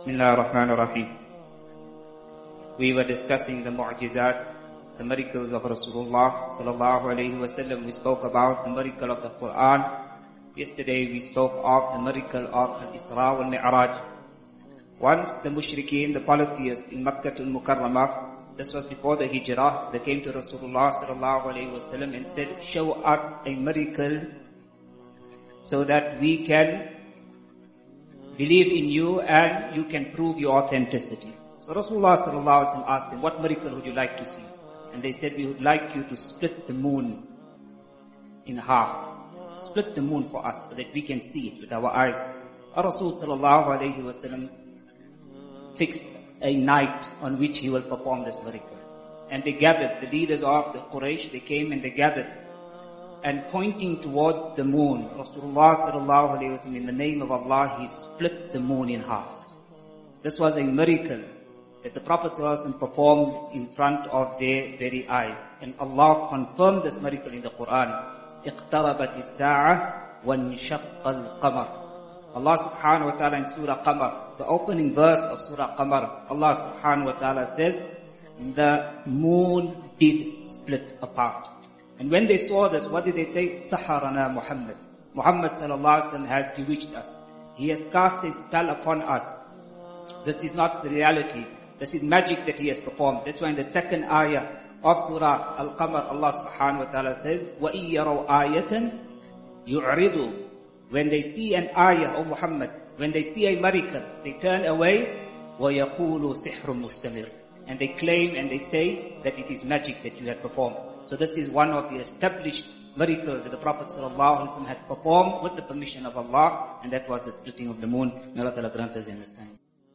Bismillah ar-Rahman ar-Rahim. We were discussing the mu'jizat, the miracles of Rasulullah sallallahu alayhi wa sallam. We spoke about the miracle of the Quran. Yesterday we spoke of the miracle of Al-Isra wal-Mi'raj. Once the mushrikeen, the polytheists in Makkah al-Mukarramah, this was before the Hijrah, they came to Rasulullah sallallahu alayhi wa sallam and said, show us a miracle so that we can believe in you and you can prove your authenticity. So Rasulullah sallallahu alaihi wasallam asked him, what miracle would you like to see? And they said, we would like you to split the moon in half. Split the moon for us so that we can see it with our eyes. Rasul sallallahu alaihi wasallam fixed a night on which he will perform this miracle. And they gathered, the leaders of the Quraysh, they came and they gathered. And pointing toward the moon, Rasulullah sallallahu alayhi wa sallam, in the name of Allah, he split the moon in half. This was a miracle that the Prophet sallallahu alayhi wa sallam performed in front of their very eye. And Allah confirmed this miracle in the Quran. اقتربت الساعة وانشق القمر. Allah subhanahu wa ta'ala in Surah Qamar, the opening verse of Surah Qamar, Allah subhanahu wa ta'ala says, the moon did split apart. And when they saw this, what did they say? Saharana Muhammad. Muhammad sallallahu alaihi wasallam has bewitched us. He has cast a spell upon us. This is not the reality. This is magic that he has performed. That's why in the second ayah of Surah Al-Qamar, Allah subhanahu wa ta'ala says, وَإِن يَرَوْا آيَةً يُعْرِضُوا. When they see an ayah, O Muhammad, when they see a miracle, they turn away, وَيَقُولُوا سِحْرٌ مُسْتَمِرٌ. And they claim and they say that it is magic that you have performed. So this is one of the established miracles that the Prophet ﷺ had performed with the permission of Allah, and that was the splitting of the moon. May Allah Ta'ala grant us understanding.